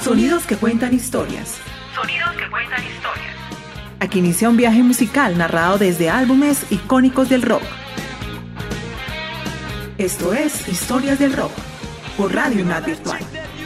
Sonidos que cuentan historias. Sonidos que cuentan historias. Aquí inicia un viaje musical narrado desde álbumes icónicos del rock. Esto es Historias del Rock, por Radio UNAD Virtual.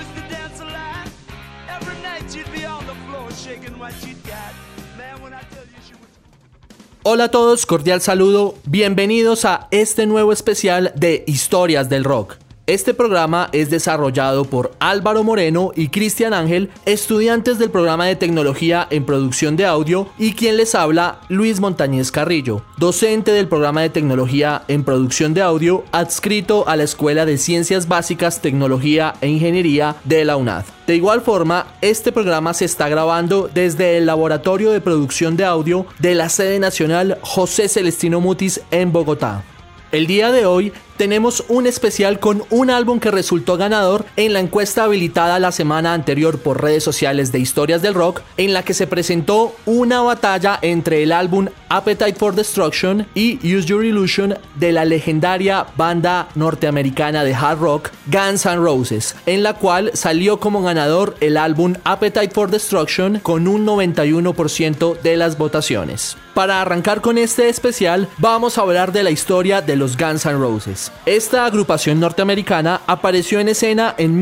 Hola a todos, cordial saludo, bienvenidos a este nuevo especial de Historias del Rock. Este programa es desarrollado por Álvaro Moreno y Cristian Ángel, estudiantes del programa de Tecnología en Producción de Audio, y quien les habla, Luis Montañez Carrillo, docente del programa de Tecnología en Producción de Audio, adscrito a la Escuela de Ciencias Básicas, Tecnología e Ingeniería de la UNAD. De igual forma, este programa se está grabando desde el Laboratorio de Producción de Audio de la sede nacional José Celestino Mutis en Bogotá. El día de hoy tenemos un especial con un álbum que resultó ganador en la encuesta habilitada la semana anterior por redes sociales de Historias del Rock, en la que se presentó una batalla entre el álbum Appetite for Destruction y Use Your Illusion de la legendaria banda norteamericana de hard rock Guns N' Roses, en la cual salió como ganador el álbum Appetite for Destruction con un 91% de las votaciones. Para arrancar con este especial, vamos a hablar de la historia de los Guns N' Roses. Esta agrupación norteamericana apareció en escena en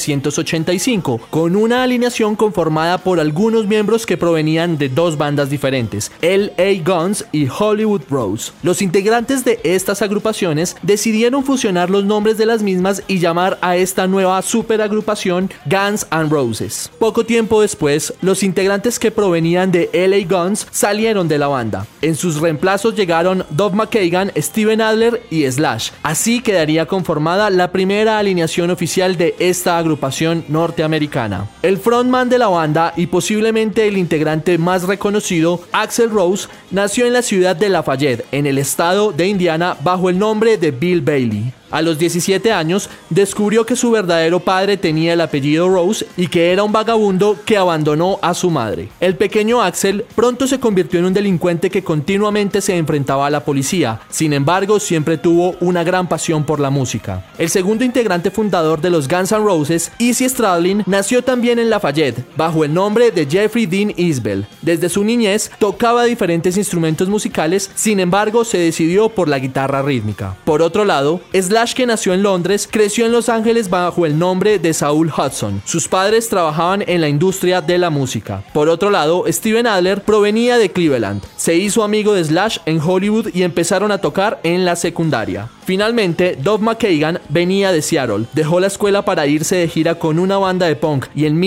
1985, con una alineación conformada por algunos miembros que provenían de dos bandas diferentes, L.A. Guns y Hollywood Rose. Los integrantes de estas agrupaciones decidieron fusionar los nombres de las mismas y llamar a esta nueva superagrupación Guns N' Roses. Poco tiempo después, los integrantes que provenían de L.A. Guns salieron de la banda. En sus reemplazos llegaron Duff McKagan, Steven Adler y Slash. Así quedaría conformada la primera alineación oficial de esta agrupación norteamericana. El frontman de la banda y posiblemente el integrante más reconocido, Axl Rose, nació en la ciudad de Lafayette, en el estado de Indiana, bajo el nombre de Bill Bailey. A los 17 años, descubrió que su verdadero padre tenía el apellido Rose y que era un vagabundo que abandonó a su madre. El pequeño Axl pronto se convirtió en un delincuente que continuamente se enfrentaba a la policía. Sin embargo, siempre tuvo una gran pasión por la música. El segundo integrante fundador de los Guns N' Roses, Izzy Stradlin, nació también en Lafayette, bajo el nombre de Jeffrey Dean Isbell. Desde su niñez, tocaba diferentes instrumentos musicales, sin embargo, se decidió por la guitarra rítmica. Por otro lado, Slash, que nació en Londres, creció en Los Ángeles bajo el nombre de Saul Hudson. Sus padres trabajaban en la industria de la música. Por otro lado, Steven Adler provenía de Cleveland. Se hizo amigo de Slash en Hollywood y empezaron a tocar en la secundaria. Finalmente, Duff McKagan venía de Seattle, dejó la escuela para irse de gira con una banda de punk y en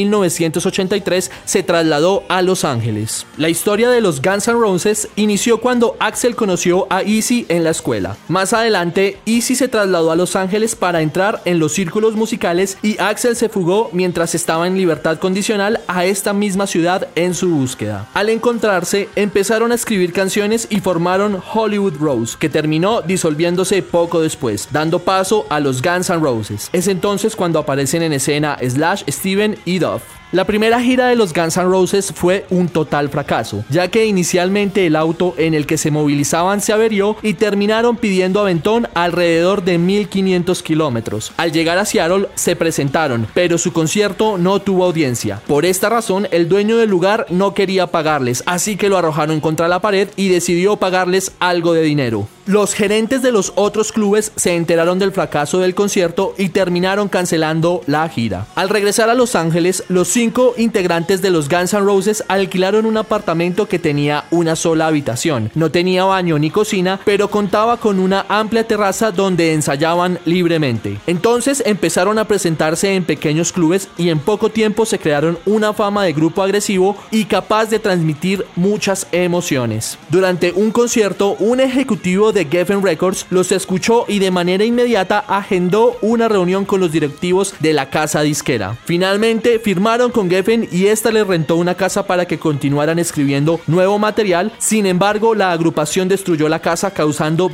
1983 se trasladó a Los Ángeles. La historia de los Guns N' Roses inició cuando Axl conoció a Izzy en la escuela. Más adelante, Izzy se trasladó a Los Ángeles para entrar en los círculos musicales y Axl se fugó mientras estaba en libertad condicional a esta misma ciudad en su búsqueda. Al encontrarse, empezaron a escribir canciones y formaron Hollywood Rose, que terminó disolviéndose poco después, dando paso a los Guns N' Roses. Es entonces cuando aparecen en escena Slash, Steven y Duff. La primera gira de los Guns N' Roses fue un total fracaso, ya que inicialmente el auto en el que se movilizaban se averió y terminaron pidiendo aventón alrededor de 1500 kilómetros. Al llegar a Seattle se presentaron, pero su concierto no tuvo audiencia. Por esta razón, el dueño del lugar no quería pagarles, así que lo arrojaron contra la pared y decidió pagarles algo de dinero. Los gerentes de los otros clubes se enteraron del fracaso del concierto y terminaron cancelando la gira. Al regresar a Los Ángeles, los 5 integrantes de los Guns N' Roses alquilaron un apartamento que tenía una sola habitación. No tenía baño ni cocina, pero contaba con una amplia terraza donde ensayaban libremente. Entonces empezaron a presentarse en pequeños clubes y en poco tiempo se crearon una fama de grupo agresivo y capaz de transmitir muchas emociones. Durante un concierto, un ejecutivo de Geffen Records los escuchó y de manera inmediata agendó una reunión con los directivos de la casa disquera. Finalmente firmaron con Geffen y esta les rentó una casa para que continuaran escribiendo nuevo material. Sin embargo, la agrupación destruyó la casa causando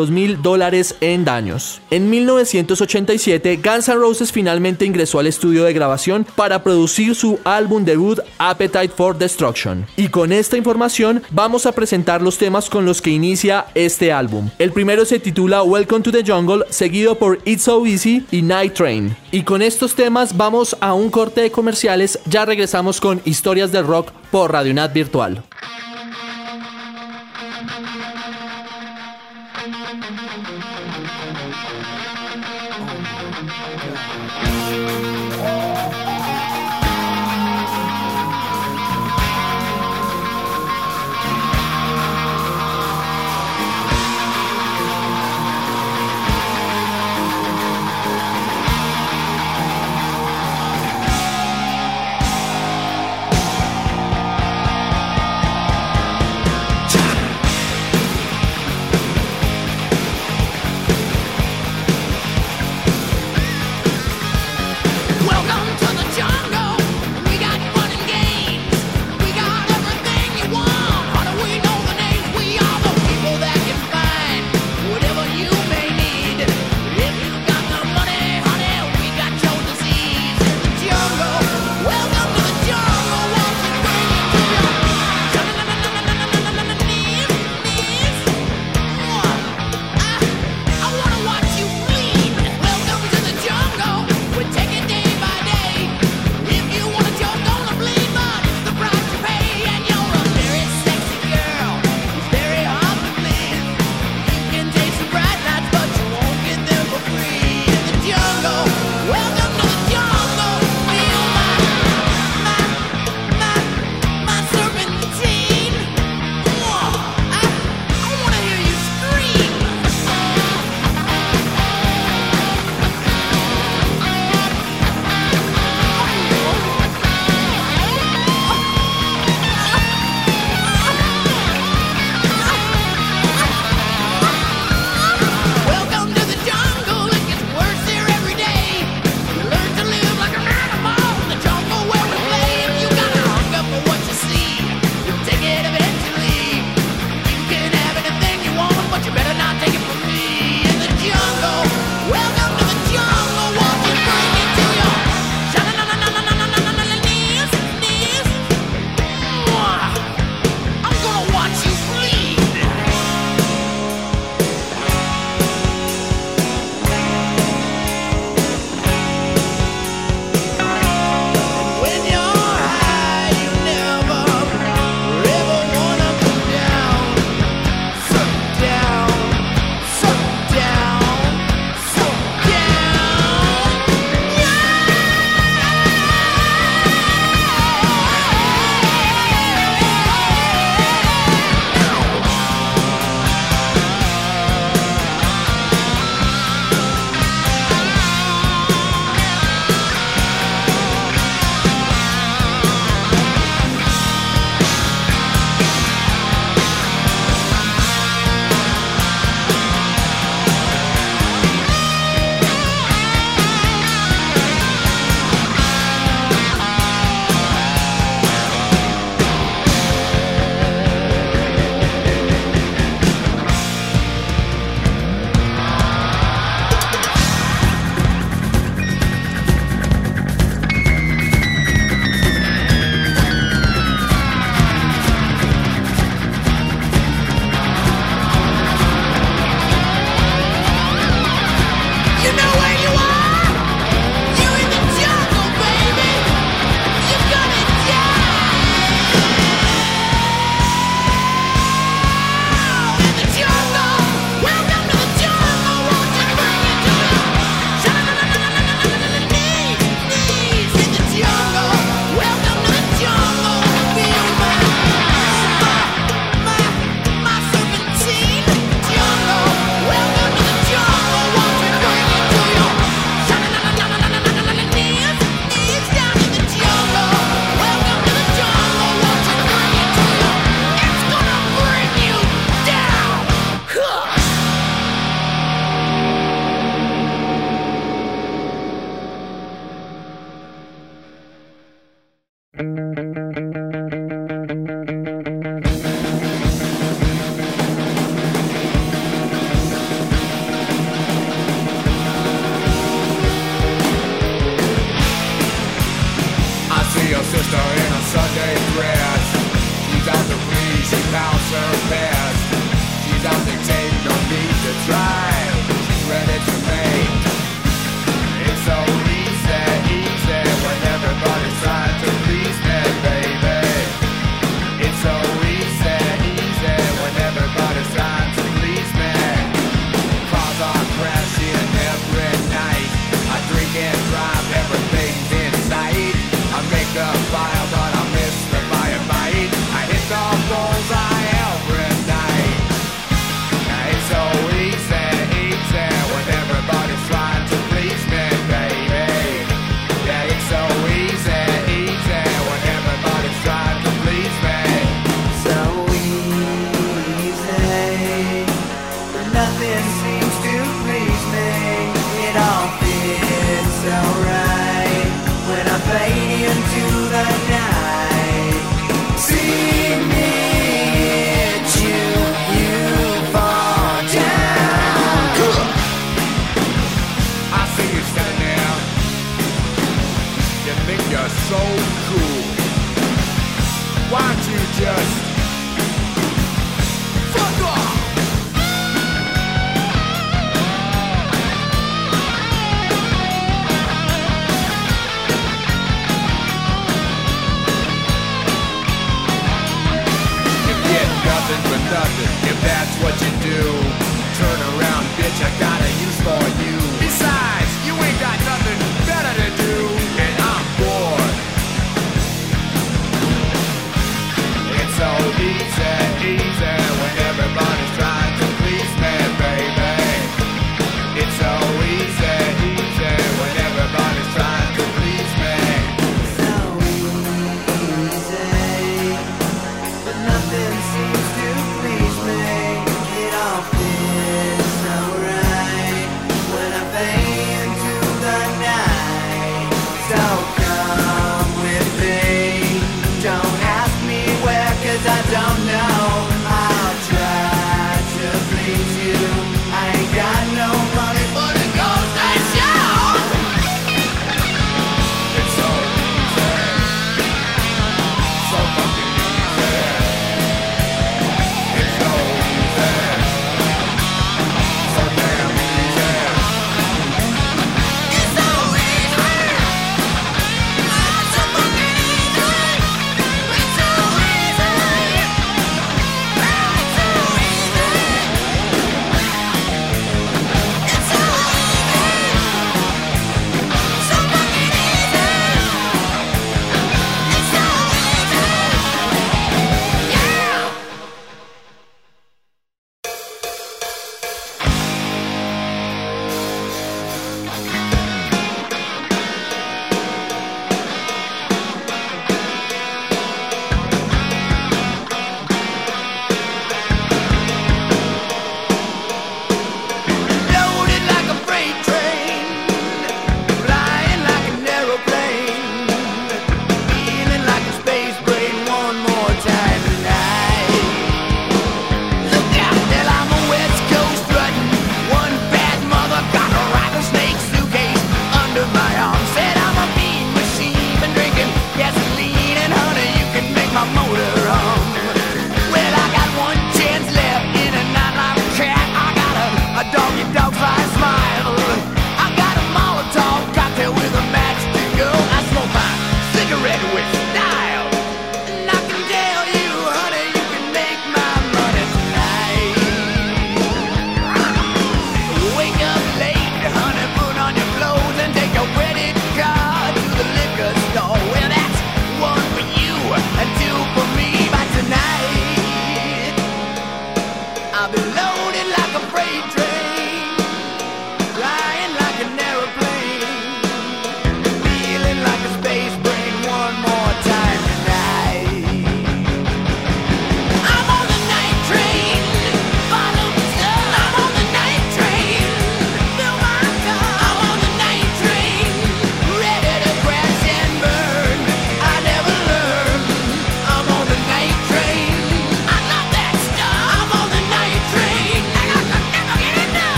$22,000 en daños. En 1987, Guns N' Roses finalmente ingresó al estudio de grabación para producir su álbum debut Appetite for Destruction. Y con esta información vamos a presentar los temas con los que inicia este álbum. álbum. El primero se titula Welcome to the Jungle, seguido por It's So Easy y Night Train. Y con estos temas vamos a un corte de comerciales, ya regresamos con Historias del Rock por Radio UNAD Virtual. Welcome to the jungle.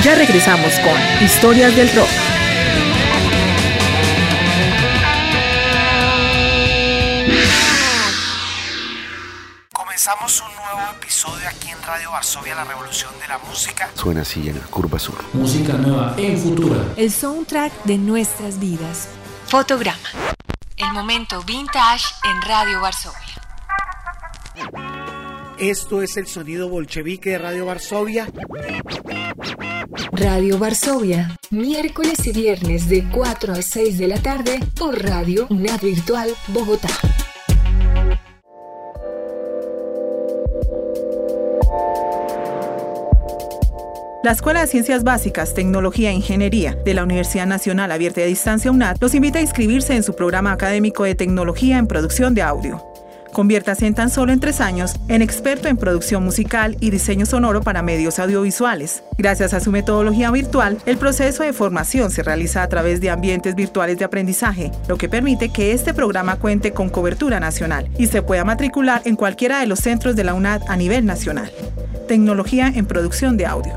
Ya regresamos con Historias del Rock. Comenzamos un nuevo episodio aquí en Radio Varsovia, la revolución de la música. Suena así en la curva sur. Música nueva en Futura. El soundtrack de nuestras vidas. Fotograma. El momento vintage en Radio Varsovia. Esto es el sonido bolchevique de Radio Varsovia. Radio Varsovia, miércoles y viernes de 4 a 6 de la tarde por Radio UNAD Virtual Bogotá. La Escuela de Ciencias Básicas, Tecnología e Ingeniería de la Universidad Nacional Abierta y a Distancia UNAD los invita a inscribirse en su programa académico de Tecnología en Producción de Audio. Conviértase en tan solo en 3 años en experto en producción musical y diseño sonoro para medios audiovisuales. Gracias a su metodología virtual, el proceso de formación se realiza a través de ambientes virtuales de aprendizaje, lo que permite que este programa cuente con cobertura nacional y se pueda matricular en cualquiera de los centros de la UNAD a nivel nacional. Tecnología en Producción de Audio.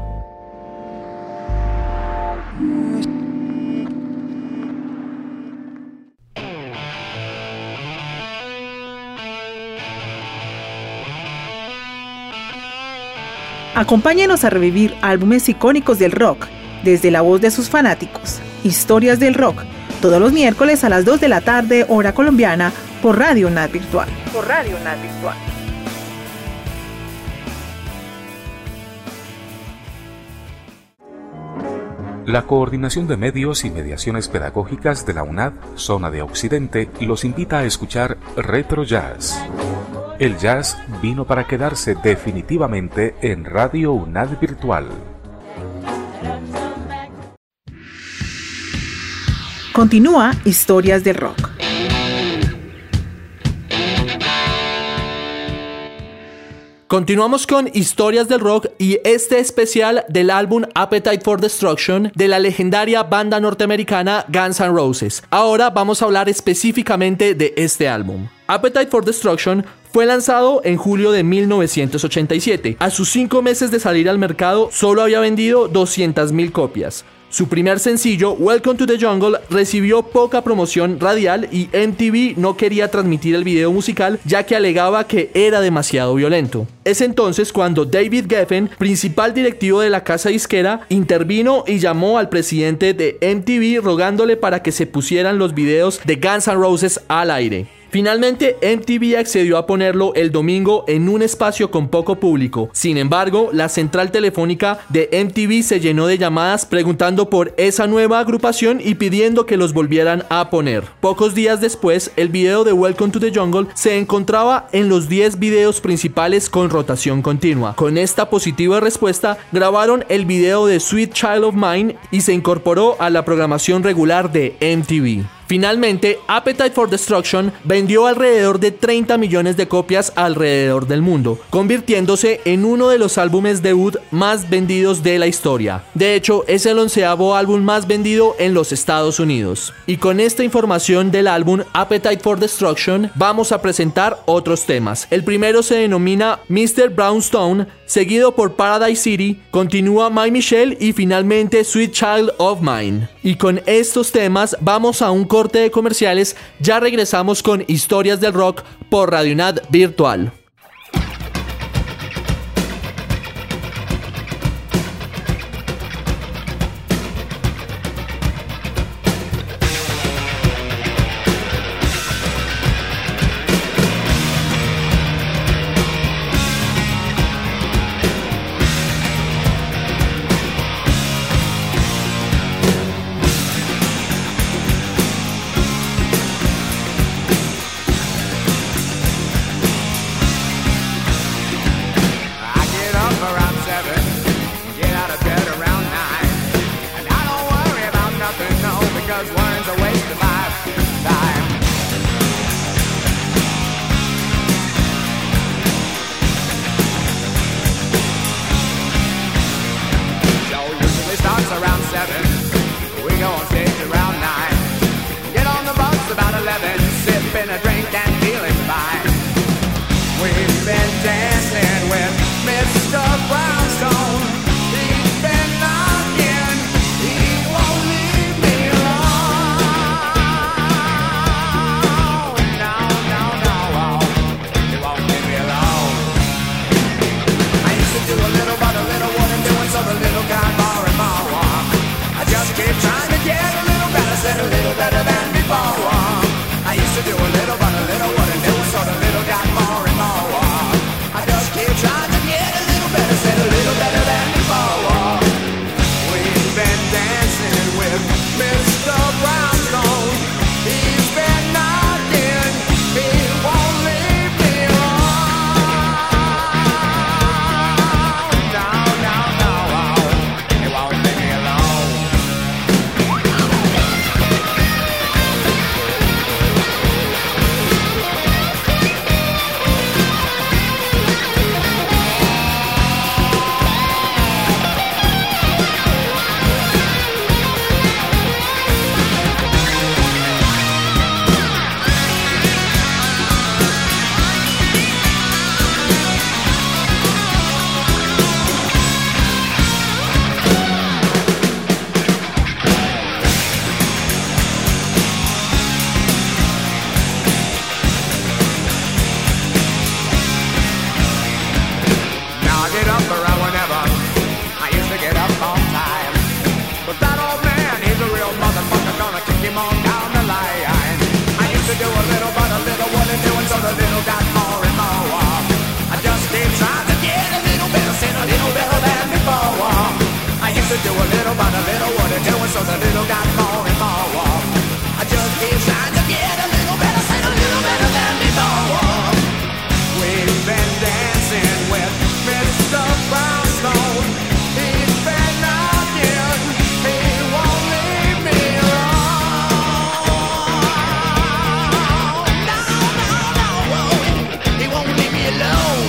Acompáñenos a revivir álbumes icónicos del rock, desde la voz de sus fanáticos. Historias del Rock, todos los miércoles a las 2 de la tarde, hora colombiana, por Radio UNAD Virtual. La Coordinación de Medios y Mediaciones Pedagógicas de la UNAD, Zona de Occidente, los invita a escuchar Retro Jazz. El jazz vino para quedarse definitivamente en Radio UNAD Virtual. Continúa Historias del Rock. Continuamos con Historias del Rock y este especial del álbum Appetite for Destruction de la legendaria banda norteamericana Guns N' Roses. Ahora vamos a hablar específicamente de este álbum. Appetite for Destruction fue lanzado en julio de 1987. A sus 5 meses de salir al mercado, solo había vendido 200,000 copias. Su primer sencillo, Welcome to the Jungle, recibió poca promoción radial y MTV no quería transmitir el video musical ya que alegaba que era demasiado violento. Es entonces cuando David Geffen, principal directivo de la casa disquera, intervino y llamó al presidente de MTV rogándole para que se pusieran los videos de Guns N' Roses al aire. Finalmente, MTV accedió a ponerlo el domingo en un espacio con poco público. Sin embargo, la central telefónica de MTV se llenó de llamadas preguntando por esa nueva agrupación y pidiendo que los volvieran a poner. Pocos días después, el video de Welcome to the Jungle se encontraba en los 10 videos principales con rotación continua. Con esta positiva respuesta, grabaron el video de Sweet Child of Mine y se incorporó a la programación regular de MTV. Finalmente, Appetite for Destruction vendió alrededor de 30 millones de copias alrededor del mundo, convirtiéndose en uno de los álbumes debut más vendidos de la historia. De hecho, es el 11º álbum más vendido en los Estados Unidos. Y con esta información del álbum Appetite for Destruction, vamos a presentar otros temas. El primero se denomina Mr. Brownstone, seguido por Paradise City, continúa My Michelle y finalmente Sweet Child of Mine. Y con estos temas vamos a un corte de comerciales, ya regresamos con Historias del Rock por Radio UNAD Virtual. Dancing with Mr. Brownstone, he's been knocking little, but a little what it doing, so the little got more and more. I just keep trying to get a little better, say a little better than before. We've been dancing with Mr. Brownstone. He's been knocking, he won't leave me alone. No, he won't leave me alone.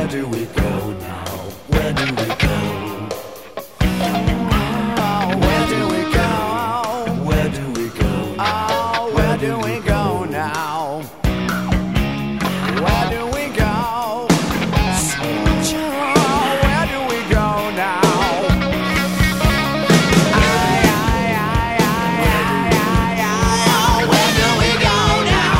Where do we go now? Where do we go? Where do we go? Where do we go? Oh, where do we go now? Where do we go? Sweet child, where do we go now? Where do we go now?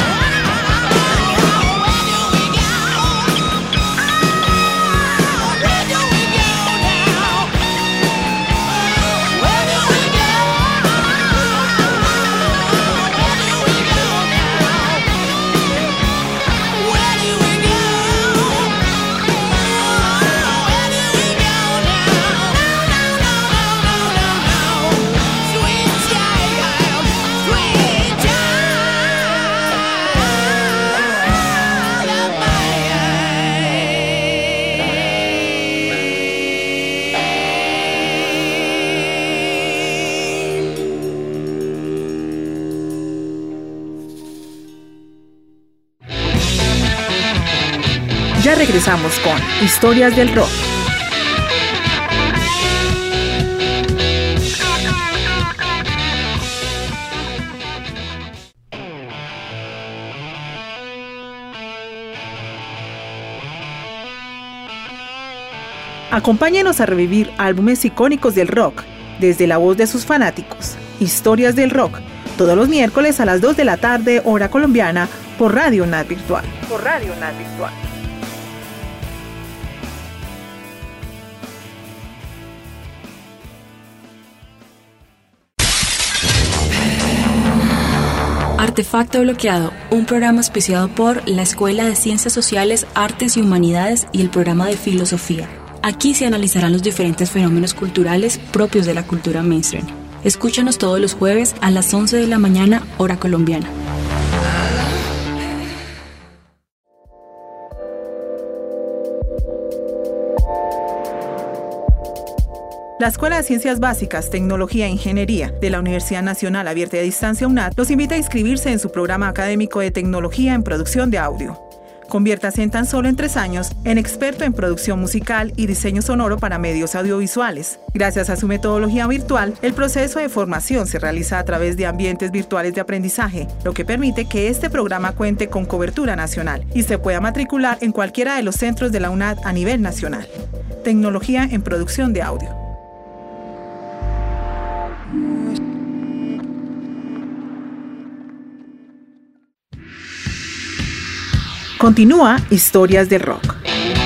Ya regresamos con Historias del Rock. Acompáñenos a revivir álbumes icónicos del rock, desde la voz de sus fanáticos. Historias del Rock, todos los miércoles a las 2 de la tarde, hora colombiana, por Radio UNAD Virtual. Artefacto Bloqueado, un programa auspiciado por la Escuela de Ciencias Sociales, Artes y Humanidades y el programa de Filosofía. Aquí se analizarán los diferentes fenómenos culturales propios de la cultura mainstream. Escúchanos todos los jueves a las 11 de la mañana, hora colombiana. La Escuela de Ciencias Básicas, Tecnología e Ingeniería de la Universidad Nacional Abierta y a Distancia UNAD los invita a inscribirse en su programa académico de Tecnología en Producción de Audio. Conviértase en tan solo 3 años en experto en producción musical y diseño sonoro para medios audiovisuales. Gracias a su metodología virtual, el proceso de formación se realiza a través de ambientes virtuales de aprendizaje, lo que permite que este programa cuente con cobertura nacional y se pueda matricular en cualquiera de los centros de la UNAD a nivel nacional. Tecnología en Producción de Audio. Continúa Historias del Rock.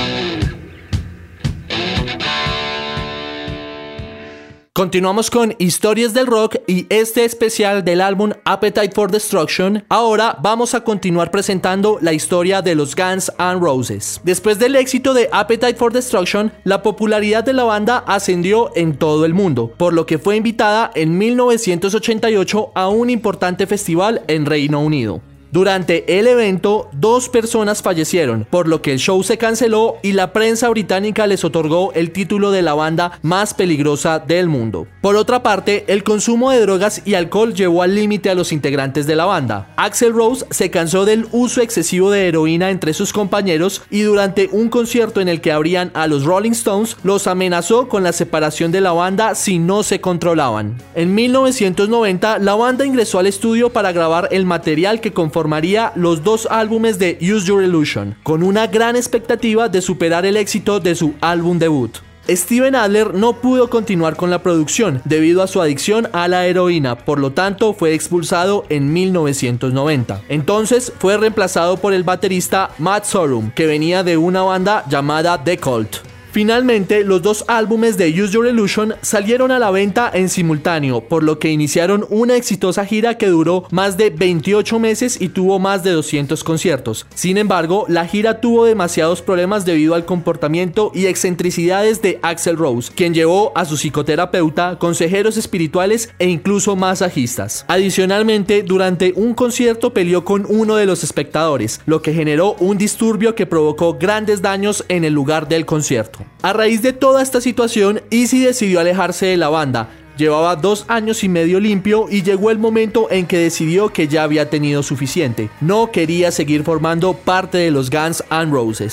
Continuamos con Historias del Rock y este especial del álbum Appetite for Destruction. Ahora vamos a continuar presentando la historia de los Guns N' Roses. Después del éxito de Appetite for Destruction, la popularidad de la banda ascendió en todo el mundo, por lo que fue invitada en 1988 a un importante festival en Reino Unido. Durante el evento, 2 personas fallecieron, por lo que el show se canceló y la prensa británica les otorgó el título de la banda más peligrosa del mundo. Por otra parte, el consumo de drogas y alcohol llevó al límite a los integrantes de la banda. Axl Rose se cansó del uso excesivo de heroína entre sus compañeros y durante un concierto en el que abrían a los Rolling Stones, los amenazó con la separación de la banda si no se controlaban. En 1990, la banda ingresó al estudio para grabar el material que conformaría los 2 álbumes de Use Your Illusion, con una gran expectativa de superar el éxito de su álbum debut. Steven Adler no pudo continuar con la producción debido a su adicción a la heroína, por lo tanto fue expulsado en 1990. Entonces fue reemplazado por el baterista Matt Sorum, que venía de una banda llamada The Cult. Finalmente, los 2 álbumes de Use Your Illusion salieron a la venta en simultáneo, por lo que iniciaron una exitosa gira que duró más de 28 meses y tuvo más de 200 conciertos. Sin embargo, la gira tuvo demasiados problemas debido al comportamiento y excentricidades de Axl Rose, quien llevó a su psicoterapeuta, consejeros espirituales e incluso masajistas. Adicionalmente, durante un concierto peleó con uno de los espectadores, lo que generó un disturbio que provocó grandes daños en el lugar del concierto. A raíz de toda esta situación, Izzy decidió alejarse de la banda. Llevaba 2 años y medio limpio y llegó el momento en que decidió que ya había tenido suficiente. No quería seguir formando parte de los Guns N' Roses.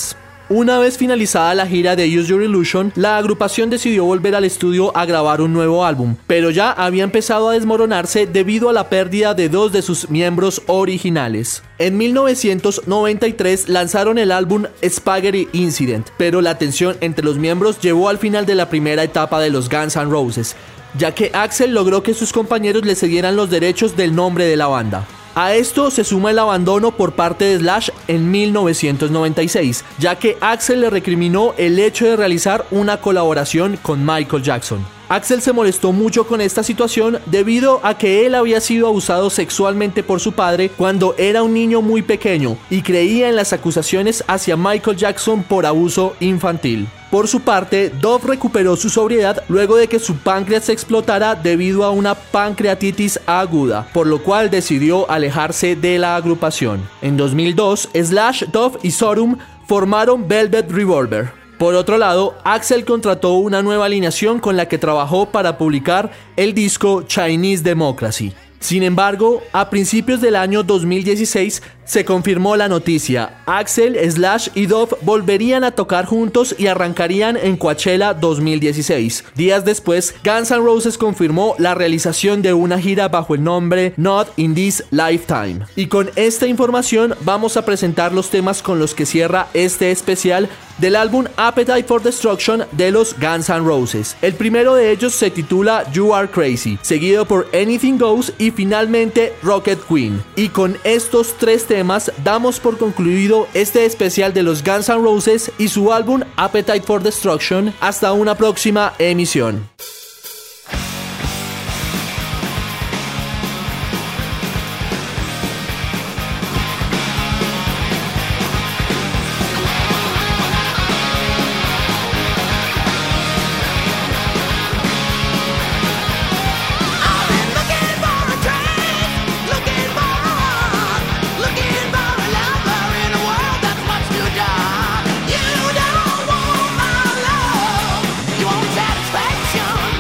Una vez finalizada la gira de Use Your Illusion, la agrupación decidió volver al estudio a grabar un nuevo álbum, pero ya había empezado a desmoronarse debido a la pérdida de 2 de sus miembros originales. En 1993 lanzaron el álbum Spaghetti Incident, pero la tensión entre los miembros llevó al final de la primera etapa de los Guns N' Roses, ya que Axl logró que sus compañeros le cedieran los derechos del nombre de la banda. A esto se suma el abandono por parte de Slash en 1996, ya que Axl le recriminó el hecho de realizar una colaboración con Michael Jackson. Axl se molestó mucho con esta situación debido a que él había sido abusado sexualmente por su padre cuando era un niño muy pequeño y creía en las acusaciones hacia Michael Jackson por abuso infantil. Por su parte, Duff recuperó su sobriedad luego de que su páncreas se explotara debido a una pancreatitis aguda, por lo cual decidió alejarse de la agrupación. En 2002, Slash, Duff y Sorum formaron Velvet Revolver. Por otro lado, Axl contrató una nueva alineación con la que trabajó para publicar el disco Chinese Democracy. Sin embargo, a principios del año 2016 se confirmó la noticia. Axl, Slash y Duff volverían a tocar juntos y arrancarían en Coachella 2016. Días después, Guns N' Roses confirmó la realización de una gira bajo el nombre Not in This Lifetime. Y con esta información vamos a presentar los temas con los que cierra este especial del álbum Appetite for Destruction de los Guns N' Roses. El primero de ellos se titula You Are Crazy, seguido por Anything Goes y finalmente Rocket Queen. Y con estos 3 temas damos por concluido este especial de los Guns N' Roses y su álbum Appetite for Destruction. Hasta una próxima emisión. Satisfaction.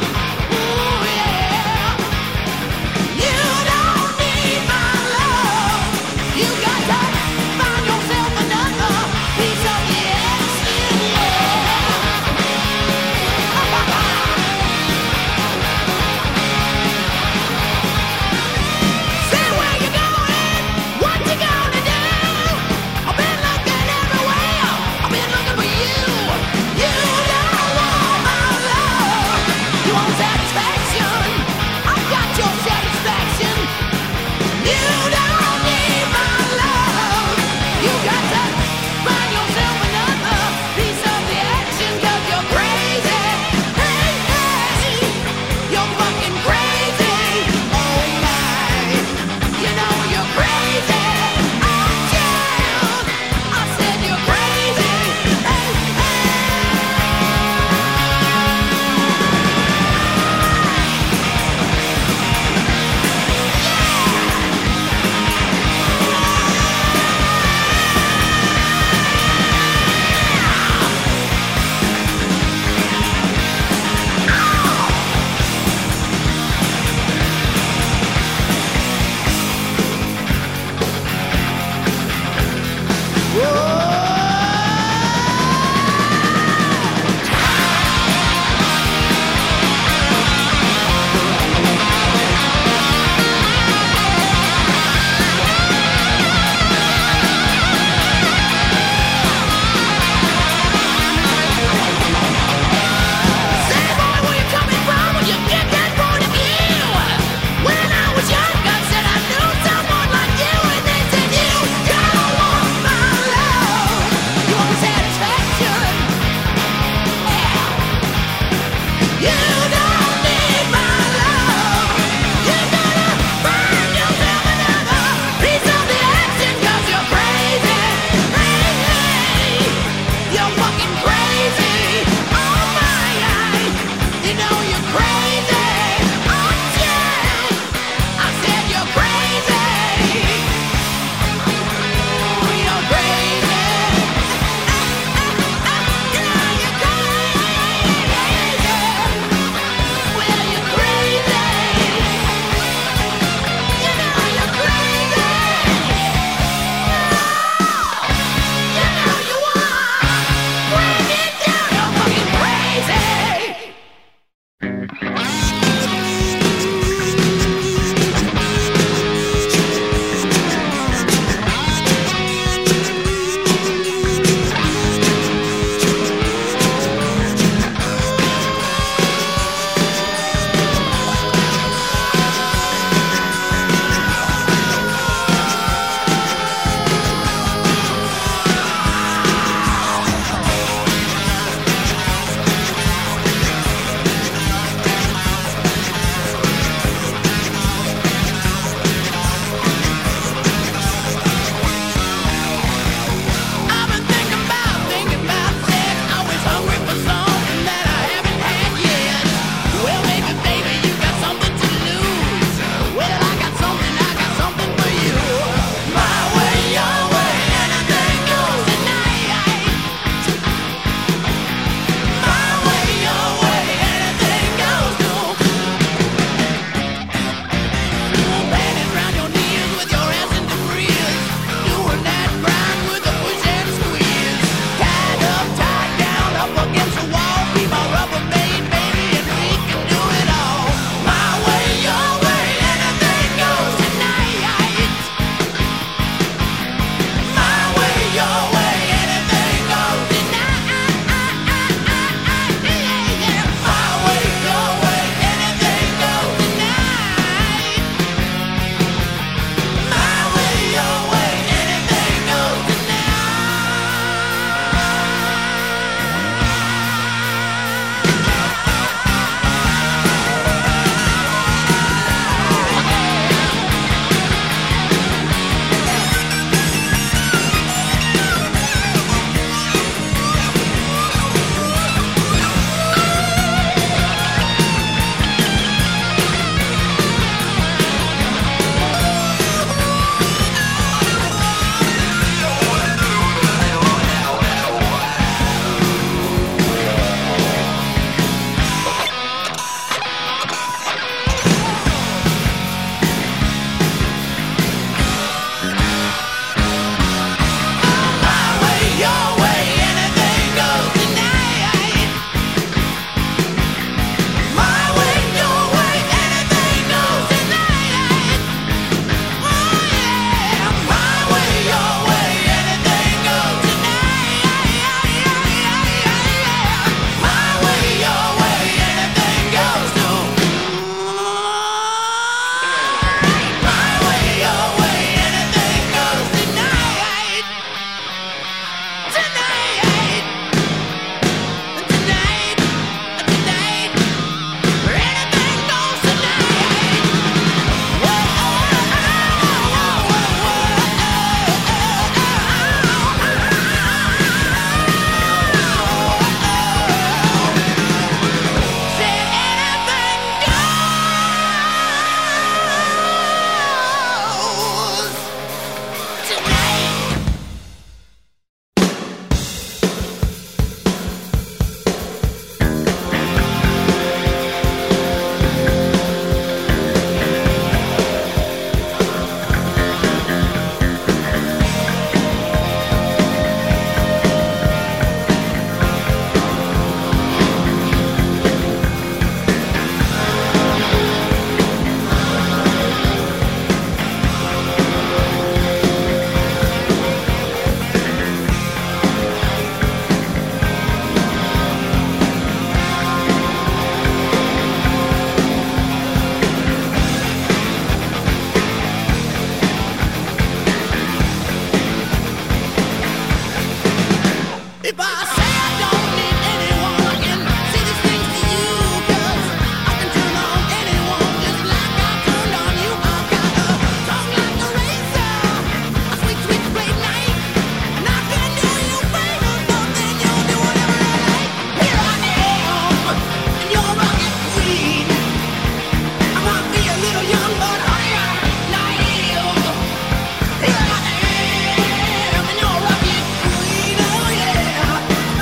Yeah.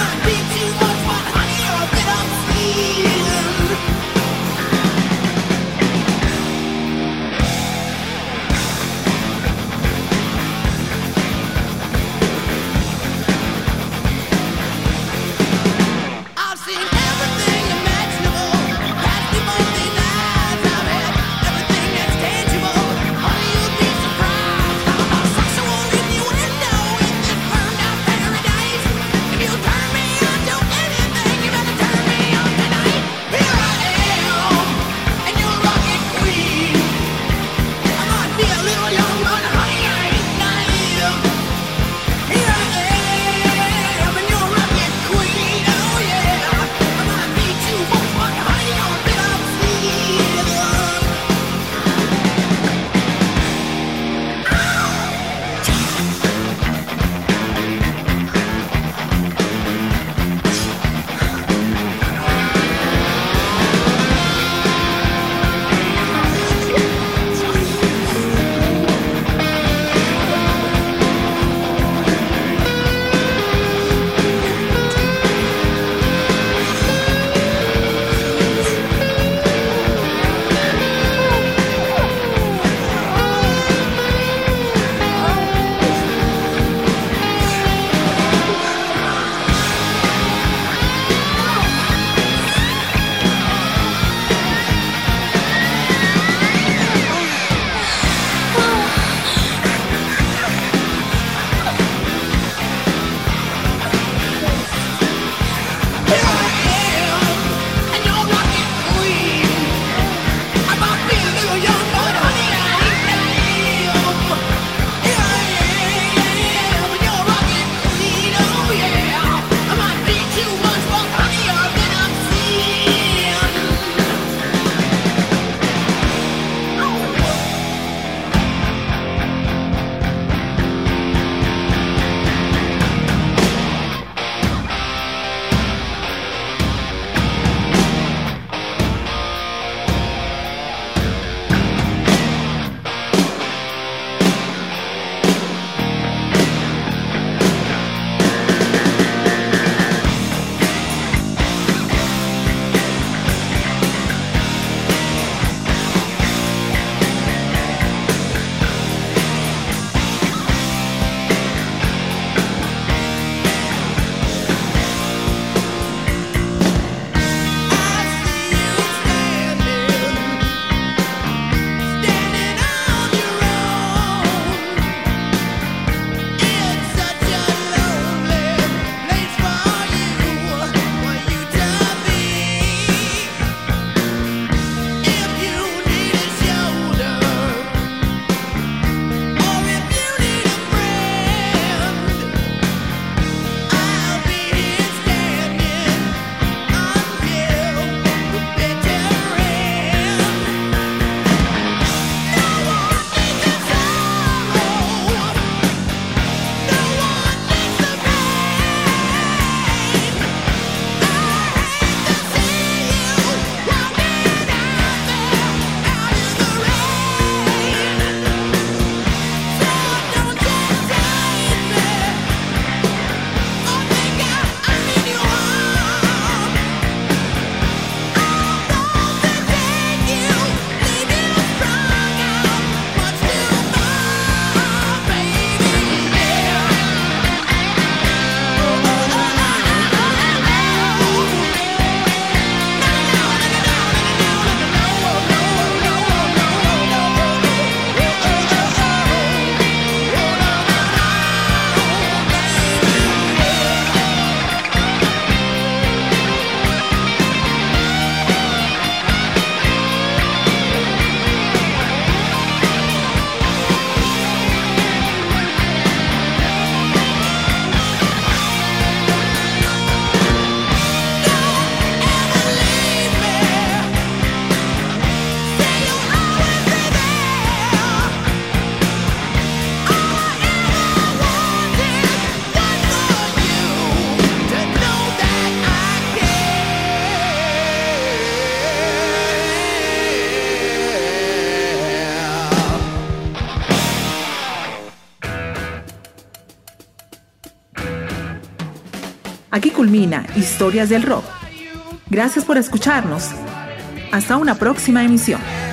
Aquí culmina Historias del Rock. Gracias por escucharnos. Hasta una próxima emisión.